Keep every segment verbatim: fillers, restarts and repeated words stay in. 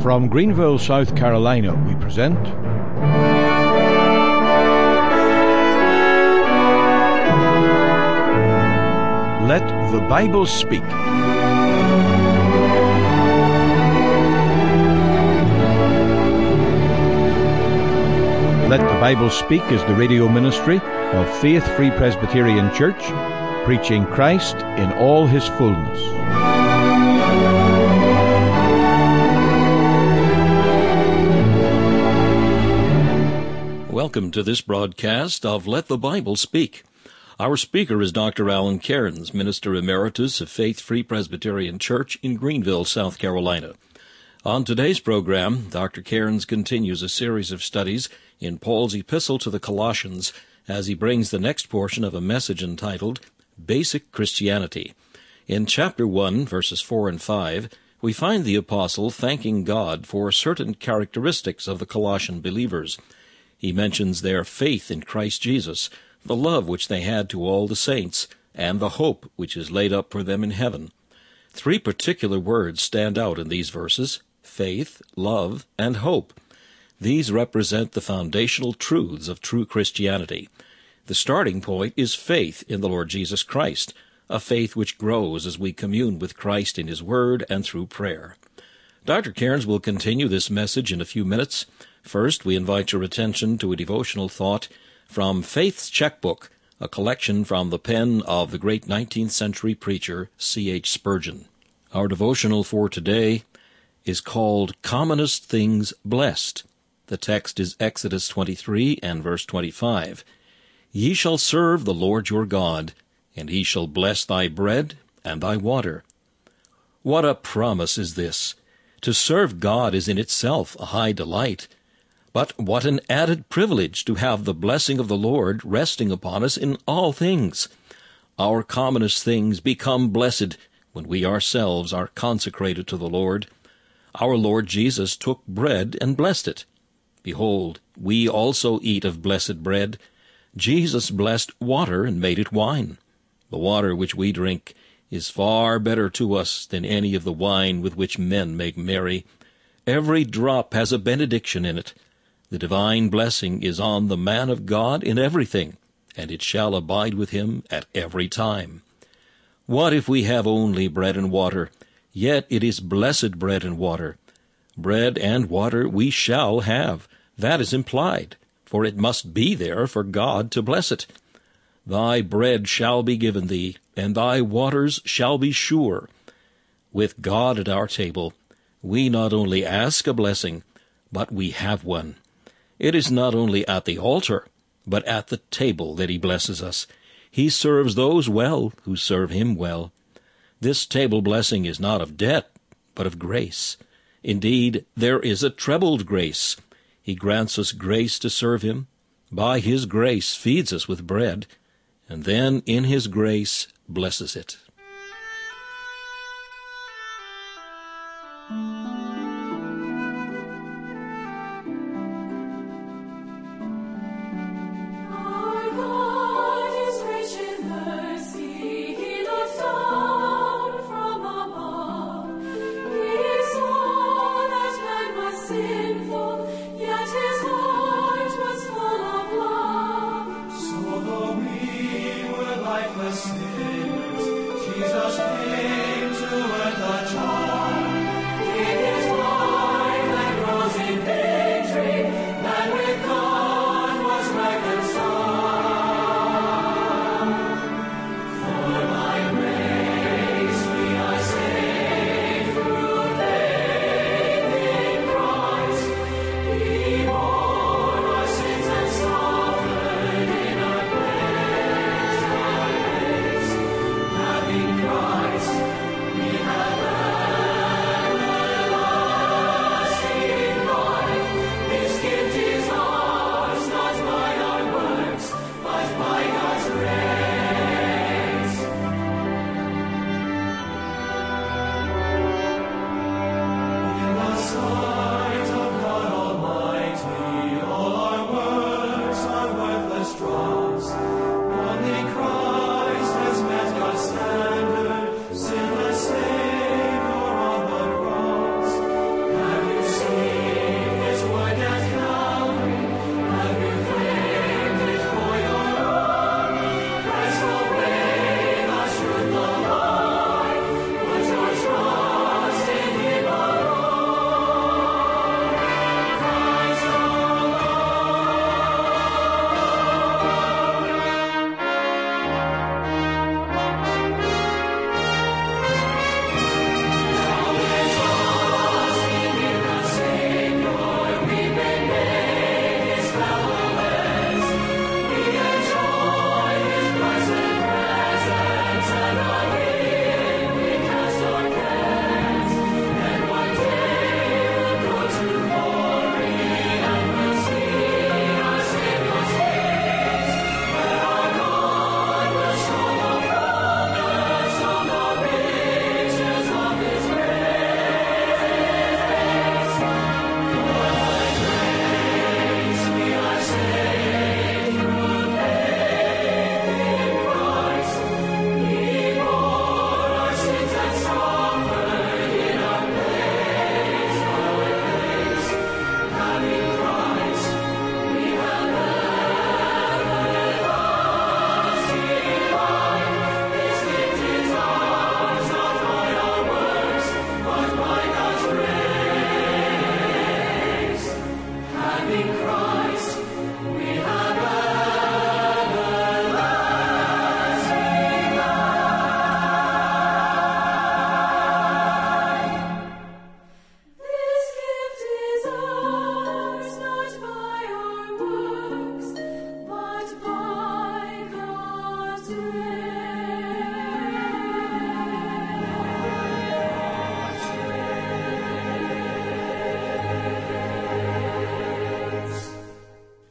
From Greenville, South Carolina, we present Let the Bible Speak. Let the Bible Speak is the radio ministry of Faith Free Presbyterian Church, preaching Christ in all his fullness. Welcome to this broadcast of Let the Bible Speak. Our speaker is Doctor Alan Cairns, Minister Emeritus of Faith Free Presbyterian Church in Greenville, South Carolina. On today's program, Doctor Cairns continues a series of studies in Paul's epistle to the Colossians as he brings the next portion of a message entitled Basic Christianity. In chapter one, verses four and five, we find the apostle thanking God for certain characteristics of the Colossian believers. He mentions their faith in Christ Jesus, the love which they had to all the saints, and the hope which is laid up for them in heaven. Three particular words stand out in these verses: faith, love, and hope. These represent the foundational truths of true Christianity. The starting point is faith in the Lord Jesus Christ, a faith which grows as we commune with Christ in His Word and through prayer. Doctor Cairns will continue this message in a few minutes. First, we invite your attention to a devotional thought from Faith's Checkbook, a collection from the pen of the great nineteenth century preacher C H Spurgeon. Our devotional for today is called Commonest Things Blessed. The text is Exodus twenty-three and verse twenty-five. Ye shall serve the Lord your God, and he shall bless thy bread and thy water. What a promise is this! To serve God is in itself a high delight. But what an added privilege to have the blessing of the Lord resting upon us in all things. Our commonest things become blessed when we ourselves are consecrated to the Lord. Our Lord Jesus took bread and blessed it. Behold, we also eat of blessed bread. Jesus blessed water and made it wine. The water which we drink is far better to us than any of the wine with which men make merry. Every drop has a benediction in it. The divine blessing is on the man of God in everything, and it shall abide with him at every time. What if we have only bread and water? Yet it is blessed bread and water. Bread and water we shall have. That is implied, for it must be there for God to bless it. Thy bread shall be given thee, and thy waters shall be sure. With God at our table, we not only ask a blessing, but we have one. It is not only at the altar, but at the table that he blesses us. He serves those well who serve him well. This table blessing is not of debt, but of grace. Indeed, there is a trebled grace. He grants us grace to serve him, by his grace feeds us with bread, and then in his grace blesses it. Jesus came to earth a child.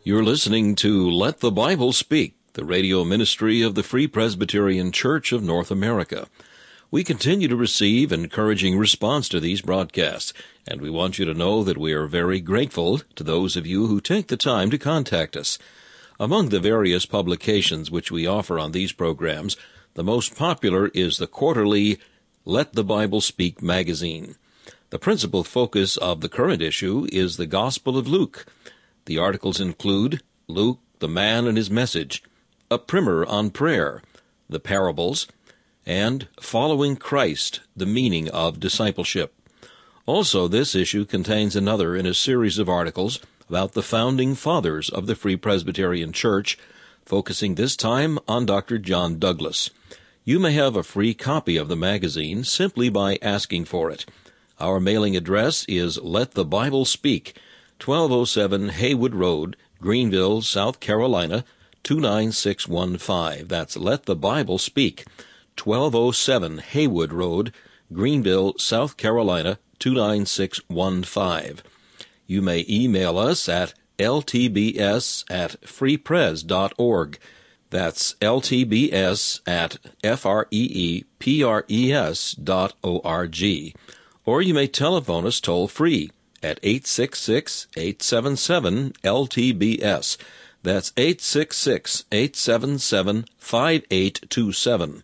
You're listening to Let the Bible Speak, the radio ministry of the Free Presbyterian Church of North America. We continue to receive encouraging response to these broadcasts, and we want you to know that we are very grateful to those of you who take the time to contact us. Among the various publications which we offer on these programs, the most popular is the quarterly Let the Bible Speak magazine. The principal focus of the current issue is the Gospel of Luke. The articles include Luke, the Man and His Message, a primer on prayer, the parables, and Following Christ, the Meaning of Discipleship. Also, this issue contains another in a series of articles about the founding fathers of the Free Presbyterian Church, focusing this time on Doctor John Douglas. You may have a free copy of the magazine simply by asking for it. Our mailing address is Let the Bible Speak, twelve oh seven Haywood Road, Greenville, South Carolina, two nine six one five. That's Let the Bible Speak, twelve oh seven Haywood Road, Greenville, South Carolina, two nine six one five. You may email us at l t b s at free pres dot org. That's l t b s at f r e e p r e s dot o r g. Or you may telephone us toll-free at eight six six, eight seven seven, L T B S. That's eight six six, eight seven seven, five eight two seven.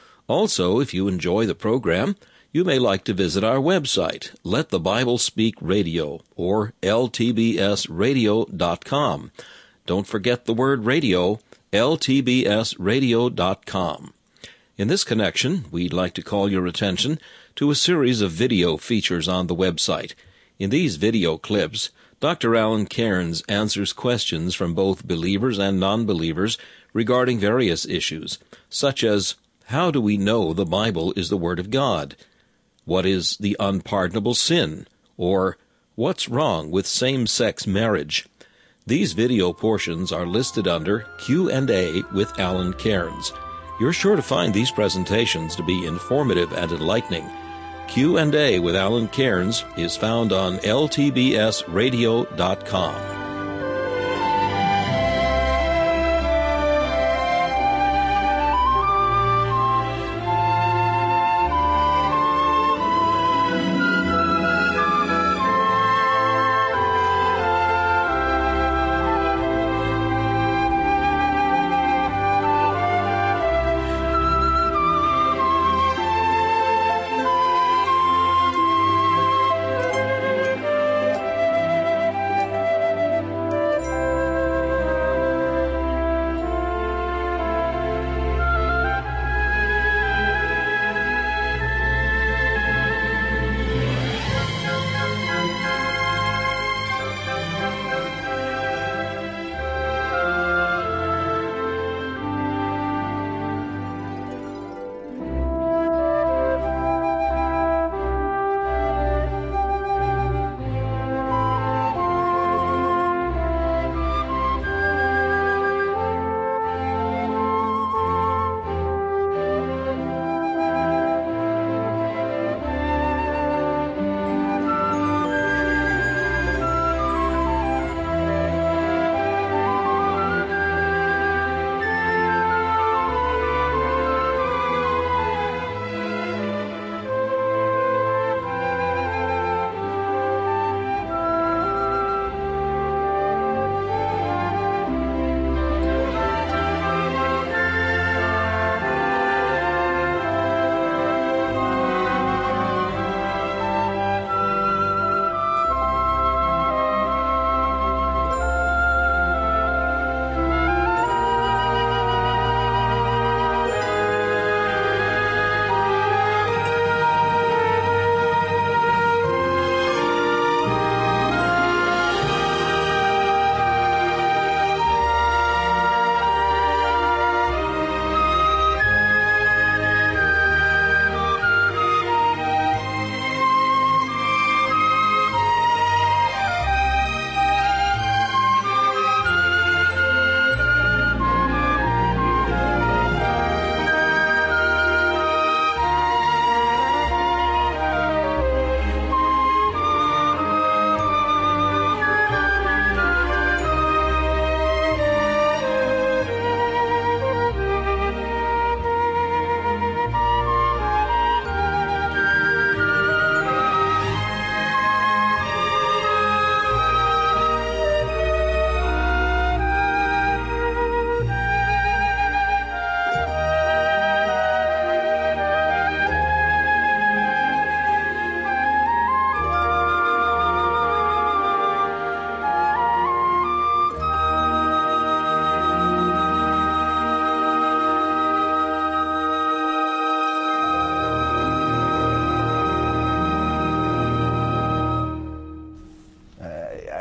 Also, if you enjoy the program, you may like to visit our website, Let the Bible Speak Radio, or l t b s radio dot com. Don't forget the word radio, l t b s radio dot com. In this connection, we'd like to call your attention to a series of video features on the website. In these video clips, Doctor Alan Cairns answers questions from both believers and non-believers regarding various issues, such as, how do we know the Bible is the Word of God? What is the unpardonable sin? Or, what's wrong with same-sex marriage? These video portions are listed under Q and A with Alan Cairns. You're sure to find these presentations to be informative and enlightening. Q and A with Alan Cairns is found on l t b s radio dot com.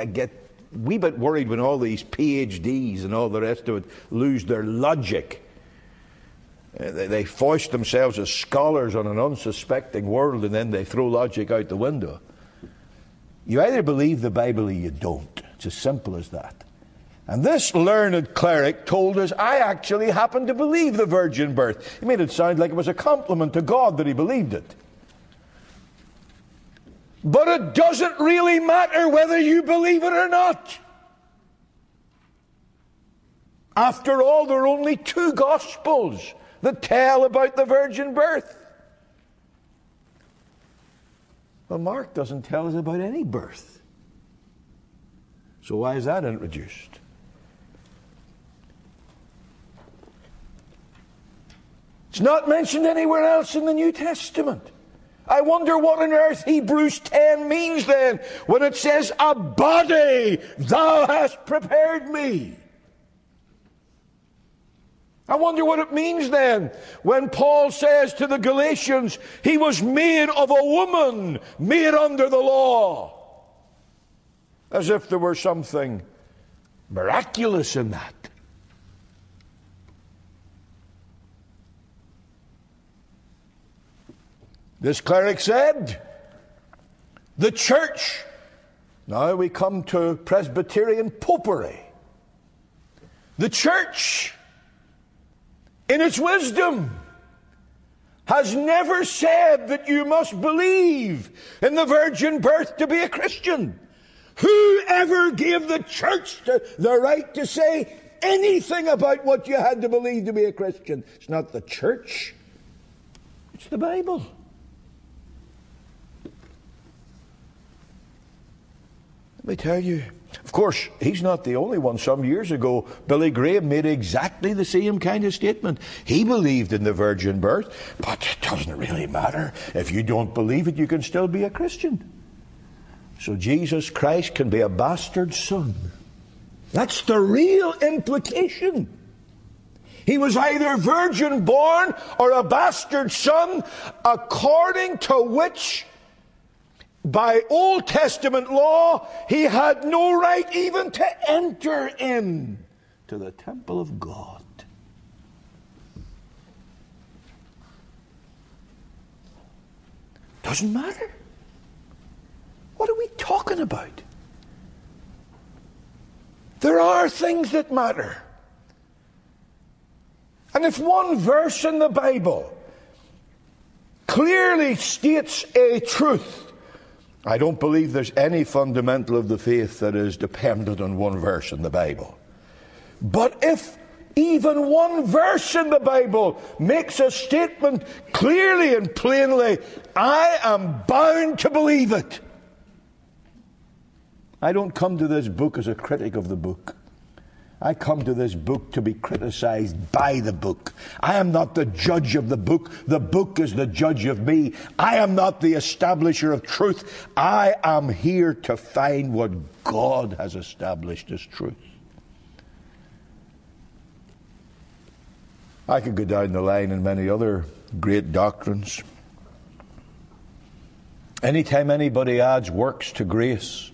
I get a wee bit worried when all these P H Ds and all the rest of it lose their logic. Uh, they, they foist themselves as scholars on an unsuspecting world, and then they throw logic out the window. You either believe the Bible or you don't. It's as simple as that. And this learned cleric told us, I actually happen to believe the virgin birth. He made it sound like it was a compliment to God that he believed it. But it doesn't really matter whether you believe it or not. After all, there are only two Gospels that tell about the virgin birth. Well, Mark doesn't tell us about any birth. So why is that introduced? It's not mentioned anywhere else in the New Testament. I wonder what on earth Hebrews ten means then when it says, a body thou hast prepared me. I wonder what it means then when Paul says to the Galatians, he was made of a woman, made under the law. As if there were something miraculous in that. This cleric said, the church, now we come to Presbyterian popery. The church, in its wisdom, has never said that you must believe in the virgin birth to be a Christian. Whoever gave the church the right to say anything about what you had to believe to be a Christian? It's not the church, it's the Bible. Let me tell you, of course, he's not the only one. Some years ago, Billy Graham made exactly the same kind of statement. He believed in the virgin birth, but it doesn't really matter. If you don't believe it, you can still be a Christian. So Jesus Christ can be a bastard son. That's the real implication. He was either virgin born or a bastard son, according to which, by Old Testament law, he had no right even to enter in to the temple of God. Doesn't matter. What are we talking about? There are things that matter. And if one verse in the Bible clearly states a truth, I don't believe there's any fundamental of the faith that is dependent on one verse in the Bible. But if even one verse in the Bible makes a statement clearly and plainly, I am bound to believe it. I don't come to this book as a critic of the book. I come to this book to be criticized by the book. I am not the judge of the book. The book is the judge of me. I am not the establisher of truth. I am here to find what God has established as truth. I could go down the line in many other great doctrines. Anytime anybody adds works to grace,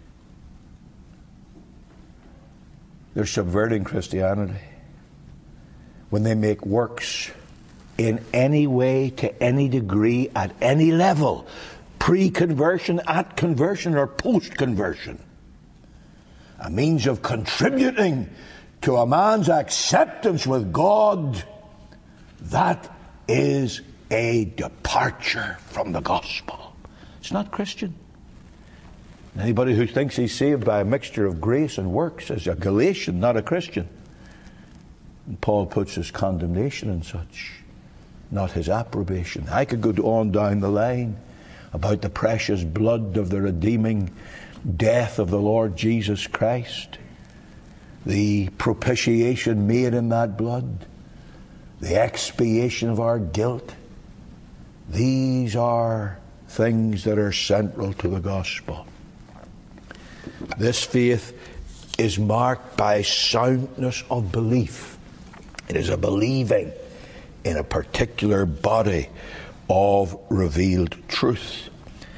they're subverting Christianity. When they make works in any way, to any degree, at any level, pre-conversion, at conversion, or post-conversion, a means of contributing to a man's acceptance with God, that is a departure from the gospel. It's not Christian. Anybody who thinks he's saved by a mixture of grace and works is a Galatian, not a Christian. And Paul puts his condemnation in such, not his approbation. I could go on down the line about the precious blood of the redeeming death of the Lord Jesus Christ, the propitiation made in that blood, the expiation of our guilt. These are things that are central to the gospel. This faith is marked by soundness of belief. It is a believing in a particular body of revealed truth.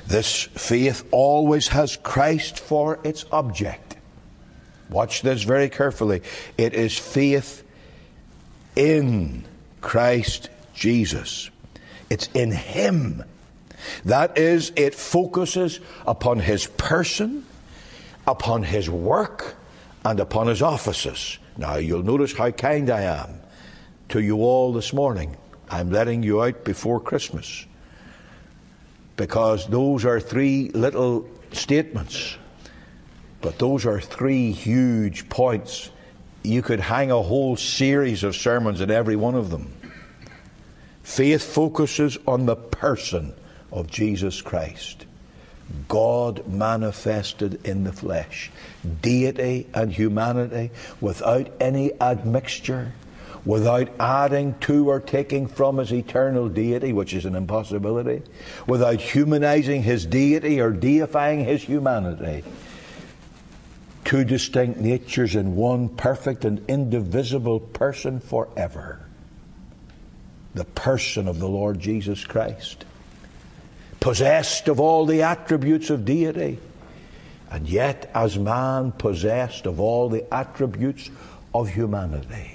This faith always has Christ for its object. Watch this very carefully. It is faith in Christ Jesus. It's in Him. That is, it focuses upon His person, upon His work, and upon His offices. Now, you'll notice how kind I am to you all this morning. I'm letting you out before Christmas, because those are three little statements, but those are three huge points. You could hang a whole series of sermons at every one of them. Faith focuses on the person of Jesus Christ, God manifested in the flesh, deity and humanity, without any admixture, without adding to or taking from His eternal deity, which is an impossibility, without humanizing His deity or deifying His humanity. Two distinct natures in one perfect and indivisible person forever. The person of the Lord Jesus Christ, possessed of all the attributes of deity, and yet as man possessed of all the attributes of humanity.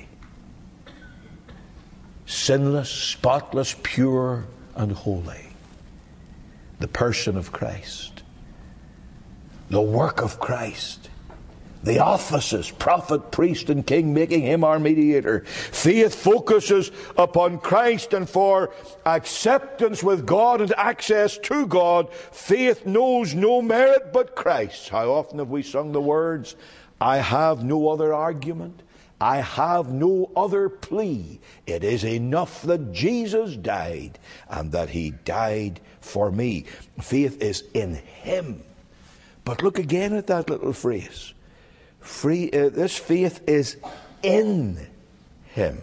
Sinless, spotless, pure, and holy. The person of Christ. The work of Christ. The offices, prophet, priest, and king, making Him our mediator. Faith focuses upon Christ, and for acceptance with God and access to God, faith knows no merit but Christ. How often have we sung the words, I have no other argument, I have no other plea. It is enough that Jesus died, and that He died for me. Faith is in Him. But look again at that little phrase. Free, uh, this faith is in Him.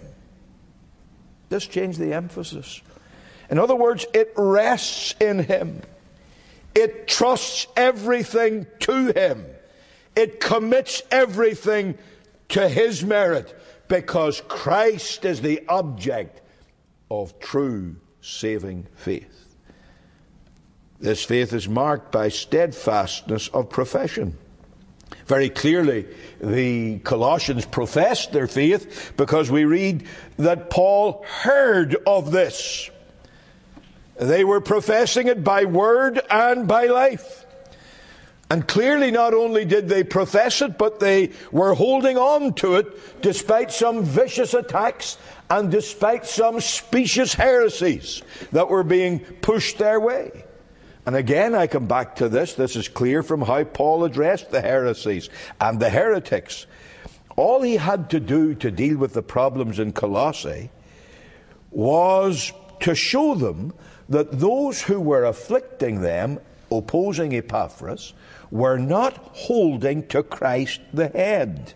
Just change the emphasis. In other words, it rests in Him. It trusts everything to Him. It commits everything to His merit, because Christ is the object of true saving faith. This faith is marked by steadfastness of profession. Very clearly, the Colossians professed their faith, because we read that Paul heard of this. They were professing it by word and by life. And clearly not only did they profess it, but they were holding on to it despite some vicious attacks and despite some specious heresies that were being pushed their way. And again, I come back to this. This is clear from how Paul addressed the heresies and the heretics. All he had to do to deal with the problems in Colossae was to show them that those who were afflicting them, opposing Epaphras, were not holding to Christ the head.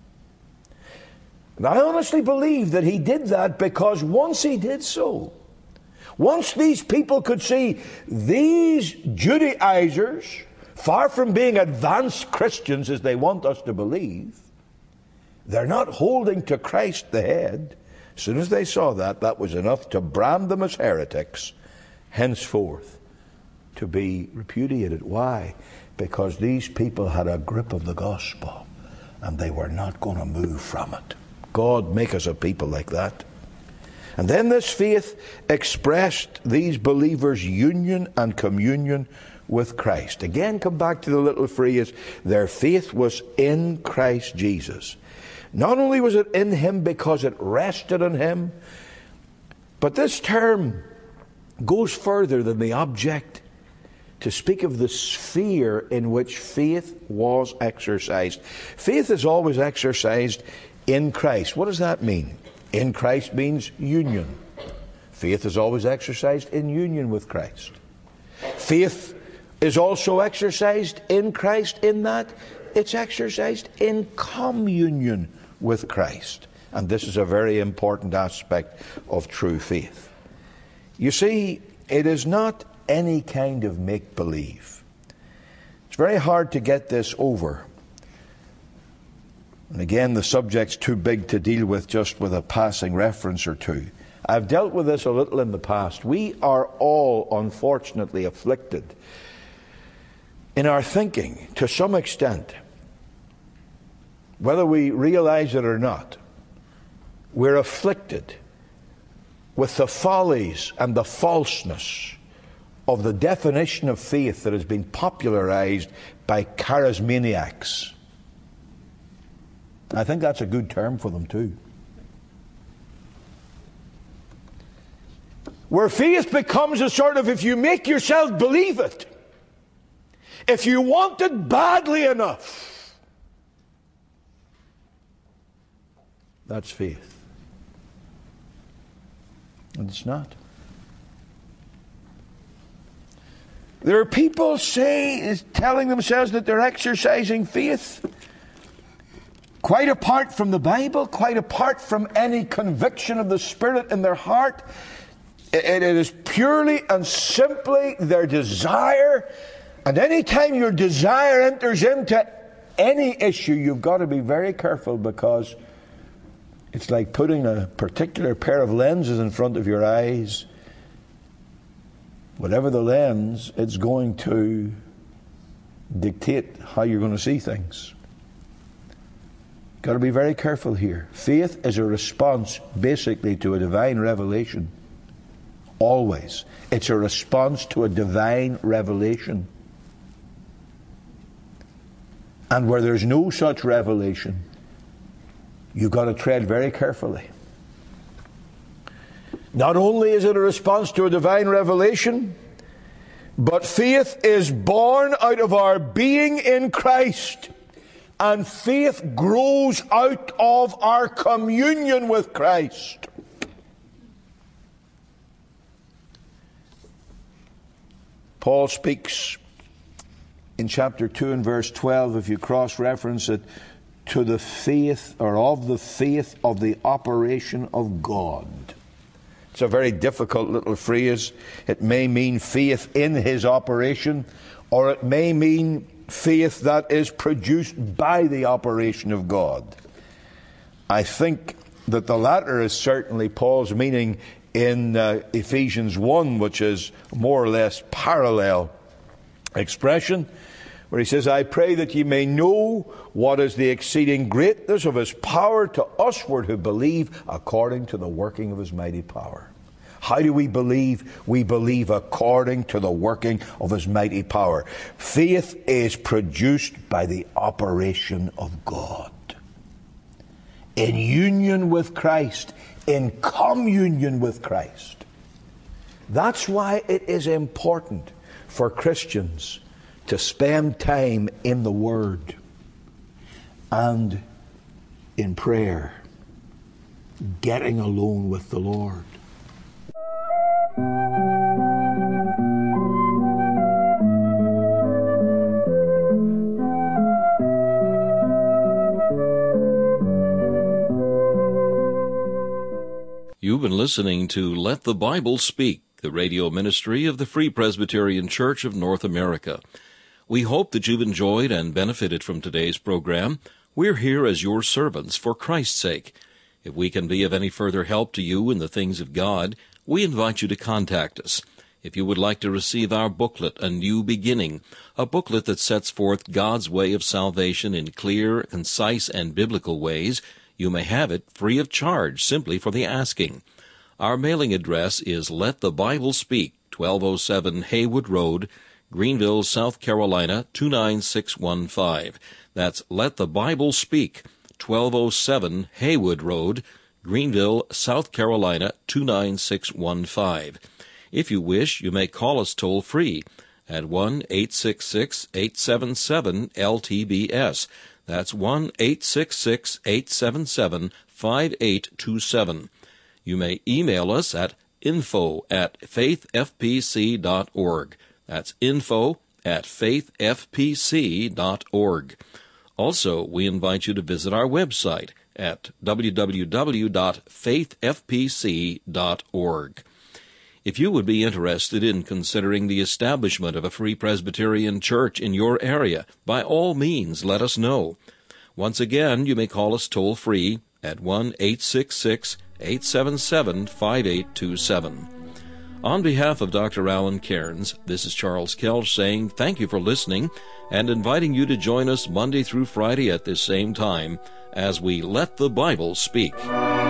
And I honestly believe that he did that because once he did so, once these people could see these Judaizers, far from being advanced Christians as they want us to believe, they're not holding to Christ the head. As soon as they saw that, that was enough to brand them as heretics, henceforth to be repudiated. Why? Because these people had a grip of the gospel and they were not going to move from it. God, make us a people like that. And then this faith expressed these believers' union and communion with Christ. Again, come back to the little phrase, their faith was in Christ Jesus. Not only was it in Him because it rested on Him, but this term goes further than the object to speak of the sphere in which faith was exercised. Faith is always exercised in Christ. What does that mean? In Christ means union. Faith is always exercised in union with Christ. Faith is also exercised in Christ in that it's exercised in communion with Christ. And this is a very important aspect of true faith. You see, it is not any kind of make-believe. It's very hard to get this over. And again, the subject's too big to deal with just with a passing reference or two. I've dealt with this a little in the past. We are all, unfortunately, afflicted in our thinking, to some extent, whether we realize it or not, we're afflicted with the follies and the falseness of the definition of faith that has been popularized by charismaniacs. I think that's a good term for them too. Where faith becomes a sort of, if you make yourself believe it, if you want it badly enough, that's faith. And it's not. There are people say, telling themselves that they're exercising faith, quite apart from the Bible, quite apart from any conviction of the Spirit in their heart. It is purely and simply their desire. And any time your desire enters into any issue, you've got to be very careful, because it's like putting a particular pair of lenses in front of your eyes. Whatever the lens, it's going to dictate how you're going to see things. Got to be very careful here. Faith is a response basically to a divine revelation. Always. It's a response to a divine revelation. And where there's no such revelation, you've got to tread very carefully. Not only is it a response to a divine revelation, but faith is born out of our being in Christ. And faith grows out of our communion with Christ. Paul speaks in chapter two and verse twelve, if you cross-reference it, to the faith, or of the faith of the operation of God. It's a very difficult little phrase. It may mean faith in his operation, or it may mean faith that is produced by the operation of God. I think that the latter is certainly Paul's meaning in uh, Ephesians one, which is more or less parallel expression, where he says, I pray that ye may know what is the exceeding greatness of his power to usward who believe, according to the working of his mighty power. How do we believe? We believe according to the working of his mighty power. Faith is produced by the operation of God. In union with Christ, in communion with Christ. That's why it is important for Christians to spend time in the Word and in prayer, getting alone with the Lord. You've been listening to Let the Bible Speak, the radio ministry of the Free Presbyterian Church of North America. We hope that you've enjoyed and benefited from today's program. We're here as your servants for Christ's sake. If we can be of any further help to you in the things of God, we invite you to contact us. If you would like to receive our booklet, A New Beginning, a booklet that sets forth God's way of salvation in clear, concise, and biblical ways, you may have it free of charge simply for the asking. Our mailing address is Let the Bible Speak, twelve oh seven Haywood Road, Greenville, South Carolina, two nine six one five. That's Let the Bible Speak, twelve oh seven Haywood Road, Greenville, South Carolina, two nine six one five. If you wish, you may call us toll-free at one eight six six, eight seven seven, L T B S. That's one eight six six, eight seven seven, five eight two seven. You may email us at info at faith f p c dot org. That's info at faith f p c dot org. Also, we invite you to visit our website at w w w dot faith f p c dot org. If you would be interested in considering the establishment of a Free Presbyterian Church in your area, by all means let us know. Once again, you may call us toll-free at one eight six six, eight seven seven, five eight two seven. On behalf of Doctor Alan Cairns, this is Charles Kelch saying thank you for listening and inviting you to join us Monday through Friday at this same time as we Let the Bible Speak.